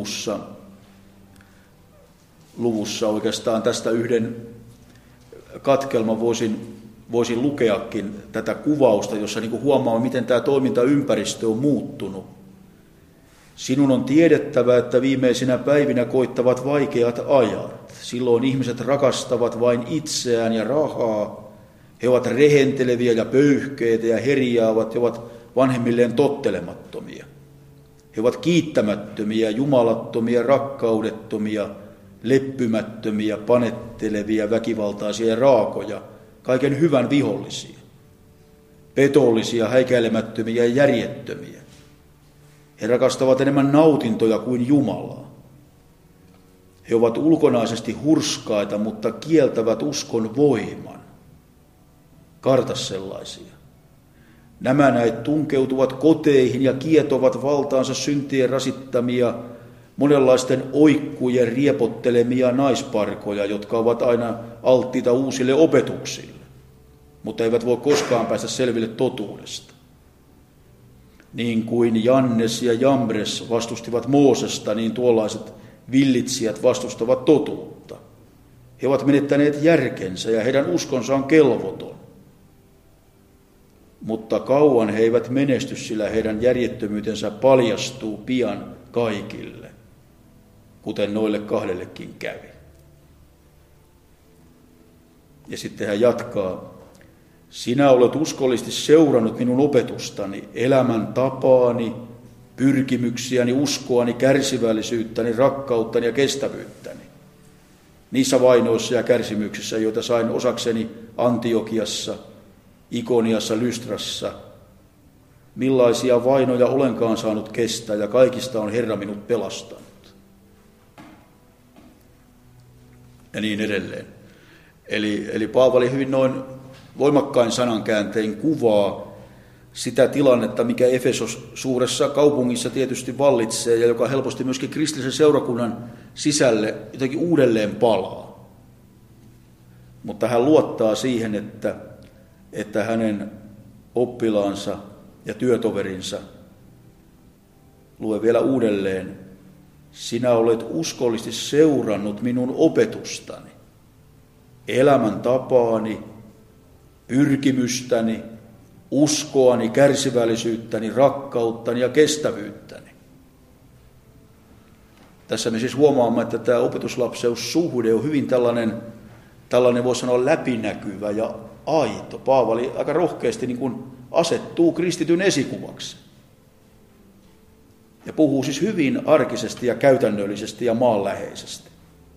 luvussa oikeastaan tästä yhden katkelman voisin lukeakin tätä kuvausta, jossa niin kuin huomaamme, miten tämä toimintaympäristö on muuttunut. Sinun on tiedettävä, että viimeisinä päivinä koittavat vaikeat ajat. Silloin ihmiset rakastavat vain itseään ja rahaa. He ovat rehenteleviä ja pöyhkeitä ja herjaavat ja ovat vanhemmilleen tottelemattomia. He ovat kiittämättömiä, jumalattomia, rakkaudettomia, leppymättömiä, panettelevia, väkivaltaisia ja raakoja, kaiken hyvän vihollisia. Petollisia, häikäilemättömiä ja järjettömiä. He rakastavat enemmän nautintoja kuin Jumalaa. He ovat ulkonaisesti hurskaita, mutta kieltävät uskon voiman. Karta sellaisia. Nämä näet tunkeutuvat koteihin ja kietovat valtaansa syntien rasittamia, monenlaisten oikkujen riepottelemia naisparkoja, jotka ovat aina alttiita uusille opetuksille, mutta eivät voi koskaan päästä selville totuudesta. Niin kuin Jannes ja Jambres vastustivat Moosesta, niin tuollaiset villitsijät vastustavat totuutta. He ovat menettäneet järkensä ja heidän uskonsa on kelvoton. Mutta kauan he eivät menesty, sillä heidän järjettömyytensä paljastuu pian kaikille, kuten noille kahdellekin kävi. Ja sitten hän jatkaa. Sinä olet uskollisesti seurannut minun opetustani, elämäntapaani, pyrkimyksiäni, uskoani, kärsivällisyyttäni, rakkauttani ja kestävyyttäni. Niissä vainoissa ja kärsimyksissä, joita sain osakseni Antiokiassa, Ikoniassa, Lystrassa, millaisia vainoja olenkaan saanut kestää, ja kaikista on Herra minut pelastanut. Ja niin edelleen. Eli Paavali hyvin noin voimakkain sanankääntein kuvaa sitä tilannetta, mikä Efesos suuressa kaupungissa tietysti vallitsee ja joka helposti myöskin kristillisen seurakunnan sisälle jotenkin uudelleen palaa. Mutta hän luottaa siihen, että hänen oppilaansa ja työtoverinsa, lue vielä uudelleen, sinä olet uskollisesti seurannut minun opetustani, elämäntapaani, pyrkimystäni, uskoani, kärsivällisyyttäni, rakkauttani ja kestävyyttäni. Tässä me siis huomaamme, että tämä opetuslapseussuhde on hyvin tällainen voisi sanoa läpinäkyvä ja aito. Paavali aika rohkeasti niin kuin asettuu kristityn esikuvaksi. Ja puhuu siis hyvin arkisesti ja käytännöllisesti ja maanläheisesti.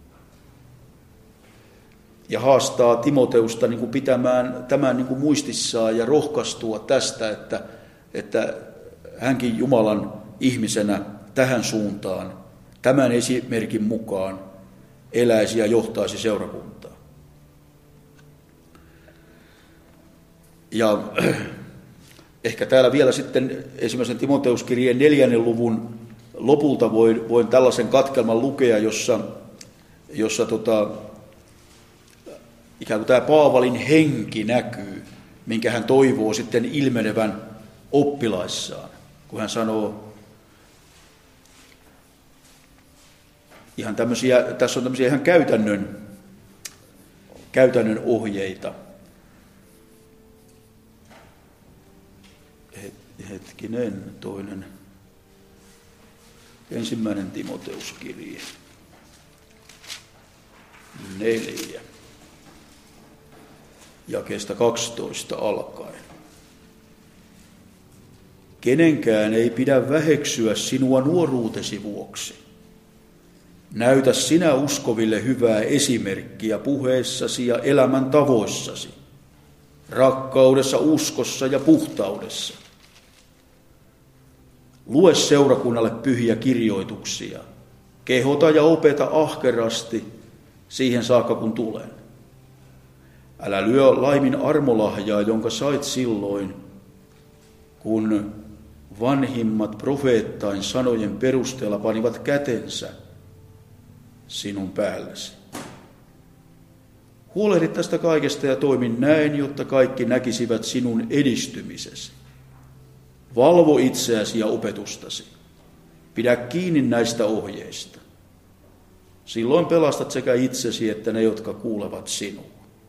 Ja haastaa Timoteusta niin kuin pitämään tämän niin kuin muistissaan ja rohkaistua tästä, että hänkin Jumalan ihmisenä tähän suuntaan, tämän esimerkin mukaan eläisi ja johtaisi seurakuntaa. Ja ehkä täällä vielä sitten ensimmäisen Timoteuskirjeen 4. luvun lopulta voin tällaisen katkelman lukea, jossa ikään kuin tämä Paavalin henki näkyy, minkä hän toivoo sitten ilmenevän oppilaissaan, kun hän sanoo ihan tämmöisiä, tässä on tämmöisiä ihan käytännön ohjeita. Hetkinen, ensimmäinen Timoteuskirje, 4. jakeesta 12 alkaen. Kenenkään ei pidä väheksyä sinua nuoruutesi vuoksi. Näytä sinä uskoville hyvää esimerkkiä puheessasi ja elämän tavoissasi, rakkaudessa, uskossa ja puhtaudessa. Lue seurakunnalle pyhiä kirjoituksia, kehota ja opeta ahkerasti siihen saakka kun tulen. Älä lyö laimin armolahjaa, jonka sait silloin, kun vanhimmat profeettain sanojen perusteella panivat kätensä sinun päällesi. Huolehdi tästä kaikesta ja toimi näin, jotta kaikki näkisivät sinun edistymisesi. Valvo itseäsi ja opetustasi. Pidä kiinni näistä ohjeista. Silloin pelastat sekä itsesi että ne, jotka kuulevat sinua.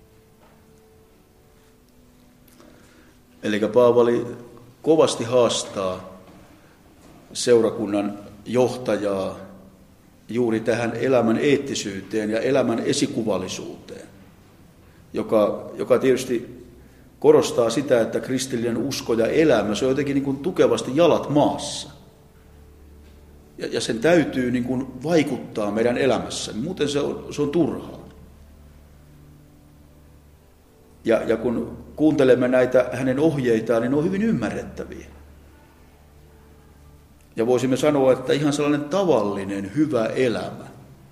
Eli Paavali kovasti haastaa seurakunnan johtajaa juuri tähän elämän eettisyyteen ja elämän esikuvallisuuteen, joka tietysti korostaa sitä, että kristillinen usko ja elämä, se on jotenkin niin kuin tukevasti jalat maassa. Ja sen täytyy niin kuin vaikuttaa meidän elämässä, muuten se on turhaa. Ja kun kuuntelemme näitä hänen ohjeitaan, niin ne on hyvin ymmärrettäviä. Ja voisimme sanoa, että ihan sellainen tavallinen hyvä elämä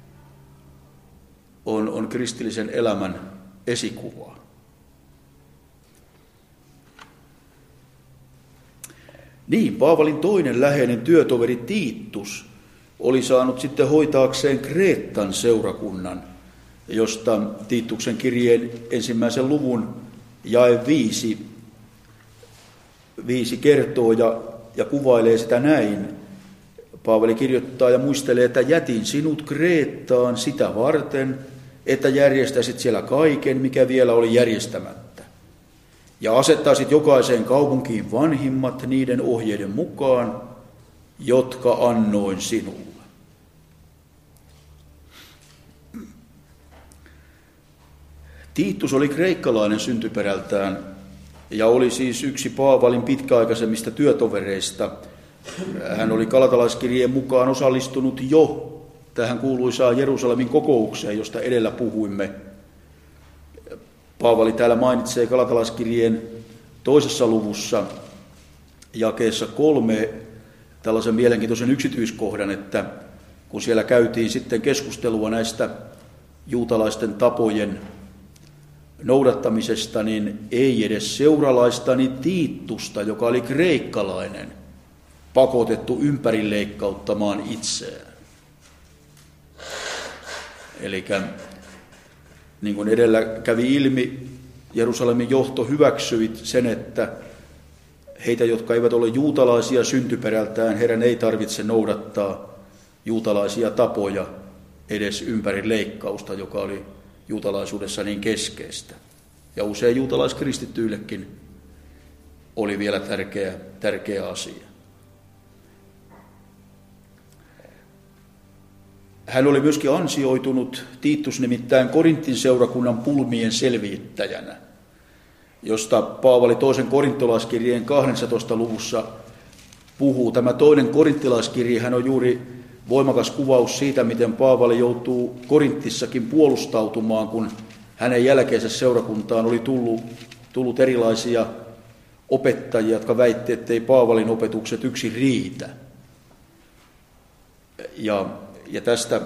on kristillisen elämän esikuvaa. Niin, Paavalin toinen läheinen työtoveri Tiitus oli saanut sitten hoitaakseen Kreetan seurakunnan, josta Tiituksen kirjeen 1. luvun jae 5 kertoo ja kuvailee sitä näin. Paavali kirjoittaa ja muistelee, että jätin sinut Kreettaan sitä varten, että järjestäisit siellä kaiken, mikä vielä oli järjestämättä. Ja asettaisit jokaiseen kaupunkiin vanhimmat niiden ohjeiden mukaan, jotka annoin sinulle. Tiitus oli kreikkalainen syntyperältään ja oli siis yksi Paavalin pitkäaikaisemmista työtovereista. Hän oli Galatalaiskirjeen mukaan osallistunut jo tähän kuuluisaan Jerusalemin kokoukseen, josta edellä puhuimme. Paavali täällä mainitsee Galatalaiskirjeen 2. luvussa jakeessa 3 tällaisen mielenkiintoisen yksityiskohdan, että kun siellä käytiin sitten keskustelua näistä juutalaisten tapojen noudattamisesta, niin ei edes seuralaistani Tiitusta, joka oli kreikkalainen, pakotettu ympärileikkauttamaan itseään. Eli niin kuin edellä kävi ilmi, Jerusalemin johto hyväksyi sen, että heitä, jotka eivät ole juutalaisia syntyperältään, heidän ei tarvitse noudattaa juutalaisia tapoja edes ympärileikkausta, joka oli juutalaisuudessa niin keskeistä. Ja usein juutalaiskristityillekin oli vielä tärkeä asia. Hän oli myöskin ansioitunut, Tiitus nimittäin, Korintin seurakunnan pulmien selvittäjänä, josta Paavali toisen korintolaiskirjeen 12. luvussa puhuu. Tämä toinen korintolaiskirje, hän on juuri voimakas kuvaus siitä, miten Paavali joutuu Korintissakin puolustautumaan, kun hänen jälkeensä seurakuntaan oli tullut erilaisia opettajia, jotka väittivät, ettei Paavalin opetukset yksin riitä. Ja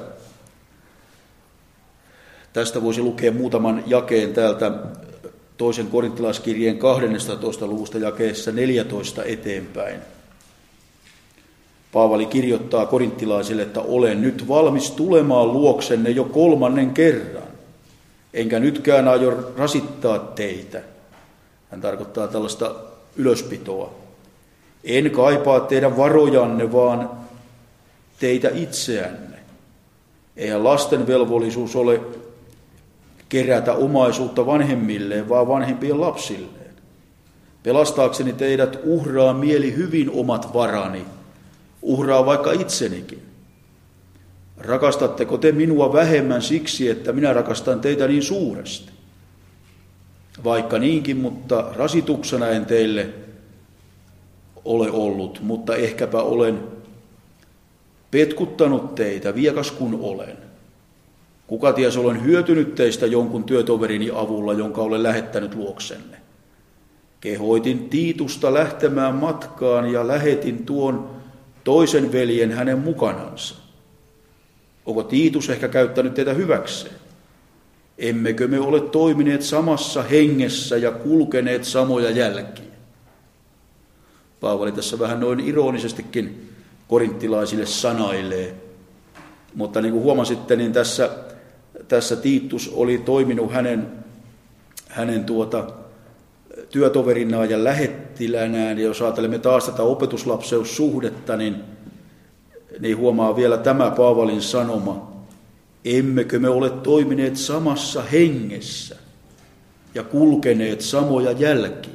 tästä voisi lukea muutaman jakeen täältä toisen korintolaiskirjeen 12. luvusta jakeessa 14 eteenpäin. Paavali kirjoittaa korinttilaisille, että olen nyt valmis tulemaan luoksenne jo 3. kerran, enkä nytkään aio rasittaa teitä. Hän tarkoittaa tällaista ylöspitoa. En kaipaa teidän varojanne, vaan teitä itseänne. Eihän lasten velvollisuus ole kerätä omaisuutta vanhemmilleen, vaan vanhempien lapsilleen. Pelastaakseni teidät uhraa mieli hyvin omat varani, uhraa vaikka itsenikin. Rakastatteko te minua vähemmän siksi, että minä rakastan teitä niin suuresti? Vaikka niinkin, mutta rasituksena en teille ole ollut, mutta ehkäpä olen petkuttanut teitä, viekas kun olen. Kuka ties, olen hyötynyt teistä jonkun työtoverini avulla, jonka olen lähettänyt luoksenne. Kehoitin Tiitusta lähtemään matkaan ja lähetin tuon toisen veljen hänen mukanansa. Onko Tiitus ehkä käyttänyt teitä hyväkseen? emmekö me ole toimineet samassa hengessä ja kulkeneet samoja jälkiä. Paavali tässä vähän noin ironisestikin korinttilaisille sanailee, mutta niin kuin huomasitte, niin tässä Tiitus oli toiminut hänen työtoverinaan ja lähettilänään, ja jos ajattelemme taas tätä opetuslapseussuhdetta, niin huomaa vielä tämä Paavalin sanoma, emmekö me ole toimineet samassa hengessä ja kulkeneet samoja jälkiä.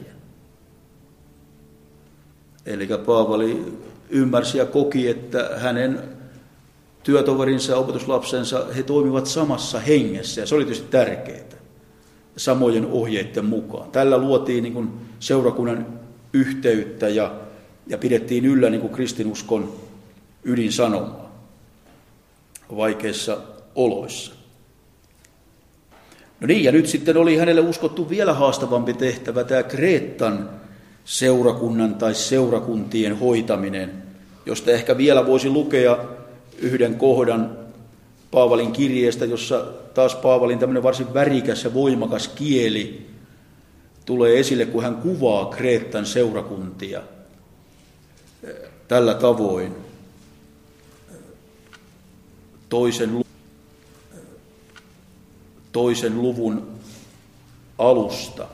Eli Paavali ymmärsi ja koki, että hänen työtoverinsa ja opetuslapsensa, he toimivat samassa hengessä, ja se oli tietysti tärkeää, samojen ohjeiden mukaan. Tällä luotiin niin kuin seurakunnan yhteyttä ja pidettiin yllä niin kuin kristinuskon ydinsanomaa vaikeissa oloissa. No niin, ja nyt sitten oli hänelle uskottu vielä haastavampi tehtävä, tämä Kreetan seurakunnan tai seurakuntien hoitaminen, josta ehkä vielä voisi lukea yhden kohdan Paavalin kirjeestä, jossa taas Paavalin tämmöinen varsin värikäs ja voimakas kieli tulee esille, kun hän kuvaa Kreetan seurakuntia tällä tavoin. Toisen luvun alusta.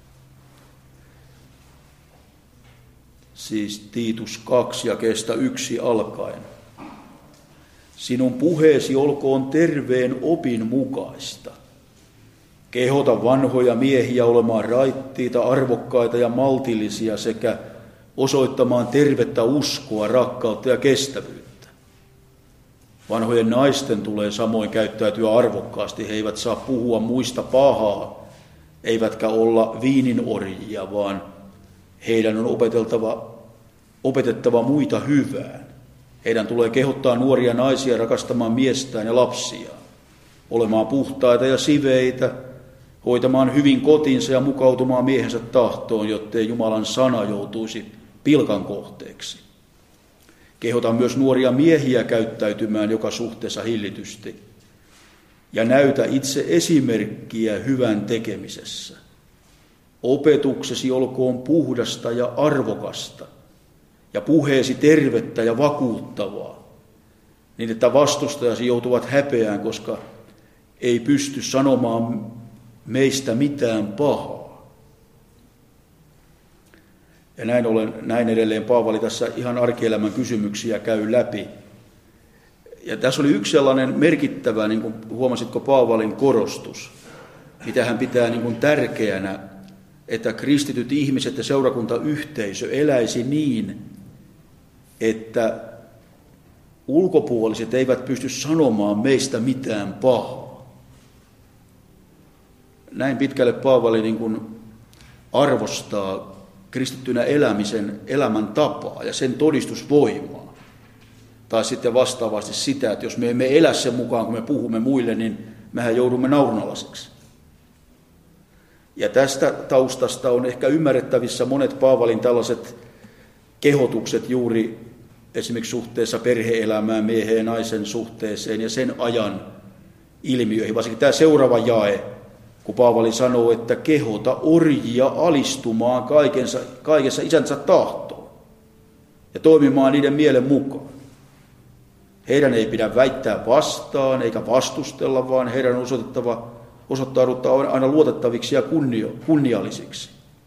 Siis Tiitus 2 jakeesta 1 alkaen. Sinun puheesi olkoon terveen opin mukaista. Kehota vanhoja miehiä olemaan raittiita, arvokkaita ja maltillisia sekä osoittamaan tervettä uskoa, rakkautta ja kestävyyttä. Vanhojen naisten tulee samoin käyttäytyä arvokkaasti. He eivät saa puhua muista pahaa, eivätkä olla viininorjia, vaan heidän on opetettava muita hyvään. Heidän tulee kehottaa nuoria naisia rakastamaan miestään ja lapsiaan, olemaan puhtaita ja siveitä, hoitamaan hyvin kotinsa ja mukautumaan miehensä tahtoon, jottei Jumalan sana joutuisi pilkan kohteeksi. Kehota myös nuoria miehiä käyttäytymään joka suhteessa hillitysti. Ja näytä itse esimerkkiä hyvän tekemisessä. Opetuksesi olkoon puhdasta ja arvokasta, ja puheesi tervettä ja vakuuttavaa, niin että vastustajasi joutuvat häpeään, koska ei pysty sanomaan meistä mitään pahaa. Ja näin edelleen Paavali tässä ihan arkielämän kysymyksiä käy läpi. Ja tässä oli yksi sellainen merkittävä, niin kuin huomasitko, Paavalin korostus, mitä hän pitää niin kuin tärkeänä, että kristityt ihmiset ja seurakuntayhteisö eläisi niin, että ulkopuoliset eivät pysty sanomaan meistä mitään pahaa. Näin pitkälle Paavali niin kuin arvostaa kristittynä elämän tapaa ja sen todistusvoimaa. Tai sitten vastaavasti sitä, että jos me emme elä sen mukaan, kun me puhumme muille, niin mehän joudumme naurunalaiseksi. Ja tästä taustasta on ehkä ymmärrettävissä monet Paavalin tällaiset kehotukset juuri esimerkiksi suhteessa perhe-elämään, miehen ja naisen suhteeseen ja sen ajan ilmiöihin. Varsinkin tämä seuraava jae, kun Paavali sanoo, että kehota orjia alistumaan kaikessa isänsä tahtoon ja toimimaan niiden mielen mukaan. Heidän ei pidä väittää vastaan eikä vastustella, vaan heidän on osoittauduttava aina luotettaviksi ja kunniallisiksi.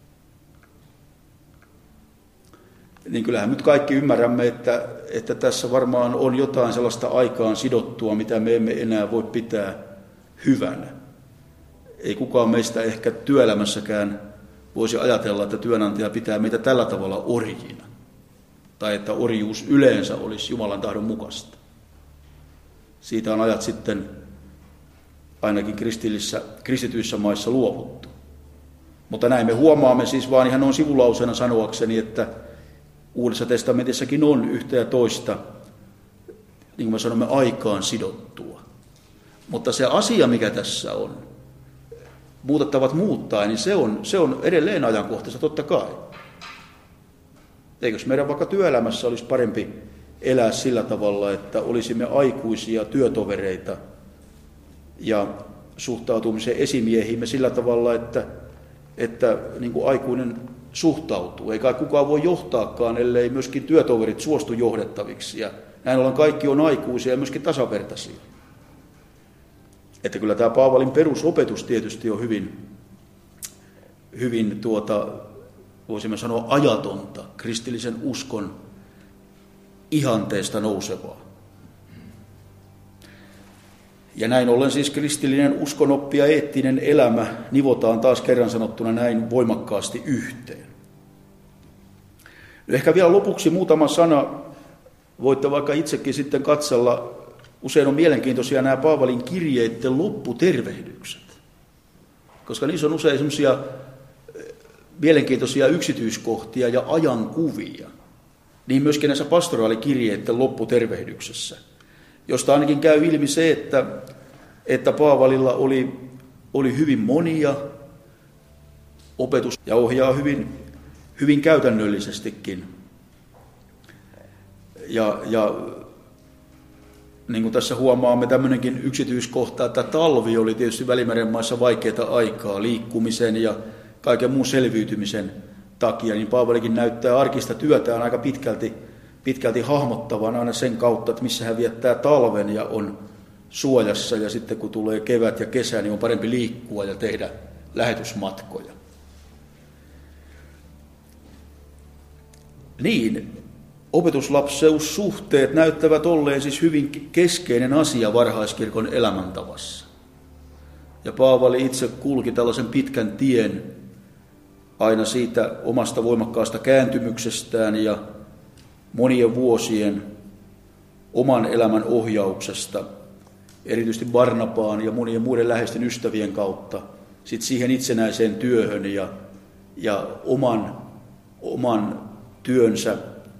Niin kyllähän nyt kaikki ymmärrämme, että tässä varmaan on jotain sellaista aikaan sidottua, mitä me emme enää voi pitää hyvänä. Ei kukaan meistä ehkä työelämässäkään voisi ajatella, että työnantaja pitää meitä tällä tavalla orjina. Tai että orjuus yleensä olisi Jumalan tahdon mukaista. Siitä on ajat sitten ainakin kristityissä maissa luovuttu. Mutta näin me huomaamme siis vaan ihan noin sivulauseena sanoakseni, että Uudessa testamentissakin on yhtä ja toista, niin kuin me sanomme, aikaan sidottua. Mutta se asia, mikä tässä on, muutettavat muuttaa, niin se on edelleen ajankohtaista, totta kai. Eikös meidän vaikka työelämässä olisi parempi elää sillä tavalla, että olisimme aikuisia työtovereita ja suhtautumisen esimiehiimme sillä tavalla, että niin kuin aikuinen suhtautuu. Eikä kukaan voi johtaakaan, ellei myöskin työtoverit suostu johdettaviksi. Ja näin ollen kaikki on aikuisia ja myöskin tasavertaisia. Että kyllä tämä Paavalin perusopetus tietysti on hyvin voisimme sanoa ajatonta, kristillisen uskon ihanteesta nousevaa. Ja näin ollen siis kristillinen uskonoppi ja eettinen elämä nivotaan taas kerran sanottuna näin voimakkaasti yhteen. Ehkä vielä lopuksi muutama sana, voitte vaikka itsekin sitten katsella, usein on mielenkiintoisia nämä Paavalin kirjeiden lopputervehdykset, koska niissä on usein semmoisia mielenkiintoisia yksityiskohtia ja ajankuvia, niin myöskin näissä pastoraalikirjeiden lopputervehdyksessä, josta ainakin käy ilmi se, että Paavalilla oli hyvin monia opetus ja ohjaa hyvin käytännöllisestikin. Ja niin kuin tässä huomaamme tämmöinenkin yksityiskohta, että talvi oli tietysti Välimeren maissa vaikeaa aikaa liikkumisen ja kaiken muun selviytymisen takia, niin Paavalikin näyttää arkista työtään aika pitkälti hahmottavan aina sen kautta, että missä hän viettää talven ja on suojassa, ja sitten kun tulee kevät ja kesä, niin on parempi liikkua ja tehdä lähetysmatkoja. Niin, opetuslapseussuhteet näyttävät olleen siis hyvin keskeinen asia varhaiskirkon elämäntavassa. Ja Paavali itse kulki tällaisen pitkän tien aina siitä omasta voimakkaasta kääntymyksestään ja monien vuosien oman elämän ohjauksesta, erityisesti Barnabaan ja monien muiden läheisten ystävien kautta, sitten siihen itsenäiseen työhön ja oman työnsä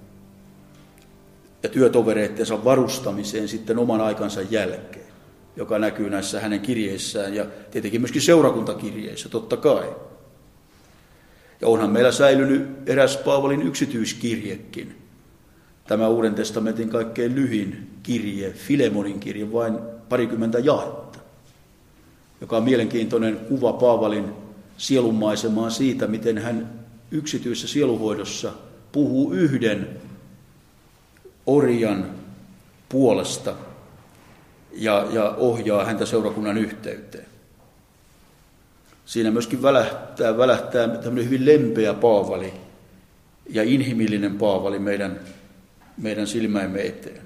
ja työtovereittensa varustamiseen sitten oman aikansa jälkeen, joka näkyy näissä hänen kirjeissään ja tietenkin myöskin seurakuntakirjeissä, totta kai. Ja onhan meillä säilynyt eräs Paavalin yksityiskirjekin, tämä Uuden testamentin kaikkein lyhin kirje, Filemonin kirje, vain 20 jaetta, joka on mielenkiintoinen kuva Paavalin sielunmaisemaan siitä, miten hän yksityisessä sieluhoidossa puhuu yhden orjan puolesta ja ohjaa häntä seurakunnan yhteyteen. Siinä myöskin välähtää tämmöinen hyvin lempeä Paavali ja inhimillinen Paavali meidän silmäimme eteen.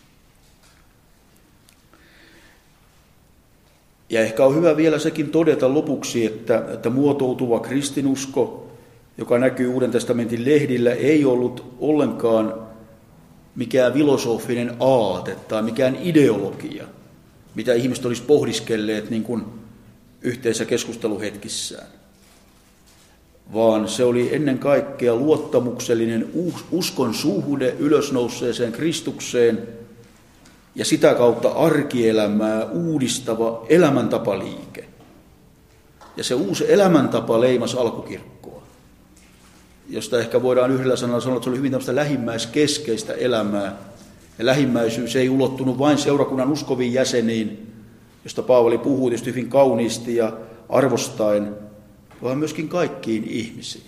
Ja ehkä on hyvä vielä sekin todeta lopuksi, että muotoutuva kristinusko, joka näkyy Uuden testamentin lehdillä, ei ollut ollenkaan mikään filosofinen aate tai mikään ideologia, mitä ihmiset olisi pohdiskelleet niin kuin yhteisessä keskusteluhetkissään, vaan se oli ennen kaikkea luottamuksellinen uskon suhde ylösnouseeseen Kristukseen ja sitä kautta arkielämää uudistava elämäntapaliike. Ja se uusi elämäntapa leimasi alkukirkkoa, josta ehkä voidaan yhdellä sanalla sanoa, että se oli hyvin tämmöistä lähimmäiskeskeistä elämää. Ja lähimmäisyys ei ulottunut vain seurakunnan uskoviin jäseniin, josta Paavali puhuu tietysti hyvin kauniisti ja arvostaen, vaan myöskin kaikkiin ihmisiin.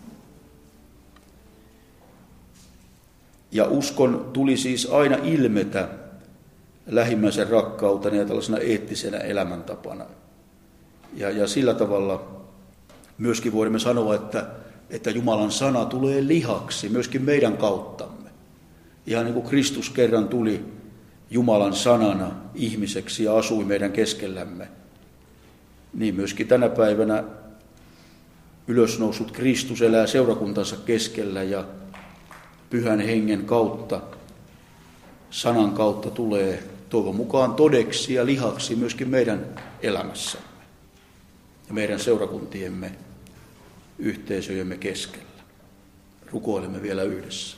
Ja uskon tuli siis aina ilmetä lähimmäisen rakkautena ja tällaisena eettisenä elämäntapana. Ja sillä tavalla myöskin voimme sanoa, että Jumalan sana tulee lihaksi myöskin meidän kauttamme. Ihan niin kuin Kristus kerran tuli Jumalan sanana ihmiseksi ja asui meidän keskellämme, niin myöskin tänä päivänä ylösnoussut Kristus elää seurakuntansa keskellä ja Pyhän Hengen kautta, sanan kautta tulee toivon mukaan todeksi ja lihaksi myöskin meidän elämässämme ja meidän seurakuntiemme yhteisöjemme keskellä. Rukoilemme vielä yhdessä.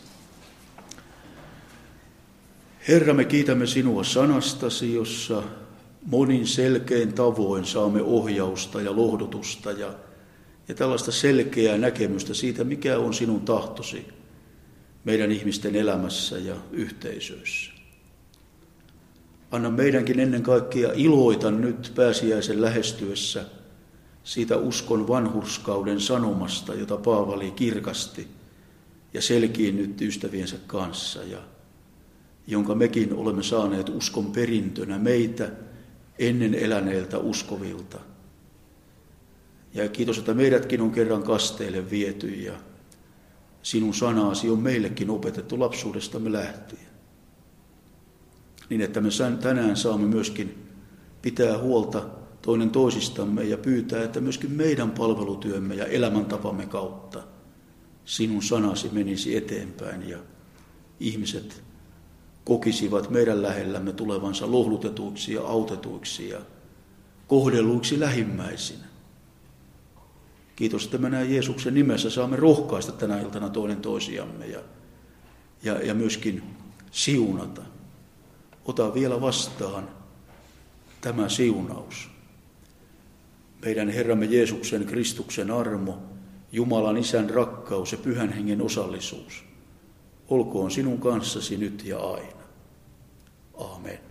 Herra, me kiitämme sinua sanastasi, jossa monin selkein tavoin saamme ohjausta ja lohdutusta ja tällaista selkeää näkemystä siitä, mikä on sinun tahtosi meidän ihmisten elämässä ja yhteisöissä. Anna meidänkin ennen kaikkea iloita nyt pääsiäisen lähestyessä siitä uskon vanhurskauden sanomasta, jota Paavali kirkasti ja selkiinnytti ystäviensä kanssa, ja jonka mekin olemme saaneet uskon perintönä meitä ennen eläneiltä uskovilta. Ja kiitos, että meidätkin on kerran kasteelle viety ja sinun sanasi on meillekin opetettu lapsuudestamme lähtien. Niin, että me tänään saamme myöskin pitää huolta toinen toisistamme ja pyytää, että myöskin meidän palvelutyömme ja elämäntapamme kautta sinun sanasi menisi eteenpäin ja ihmiset kokisivat meidän lähellämme tulevansa lohdutetuiksi ja autetuiksi ja kohdelluiksi lähimmäisinä. Kiitos, että me näin Jeesuksen nimessä saamme rohkaista tänä iltana toinen toisiamme ja myöskin siunata. Ota vielä vastaan tämä siunaus. Meidän Herramme Jeesuksen Kristuksen armo, Jumalan Isän rakkaus ja Pyhän Hengen osallisuus olkoon sinun kanssasi nyt ja aina. Aamen.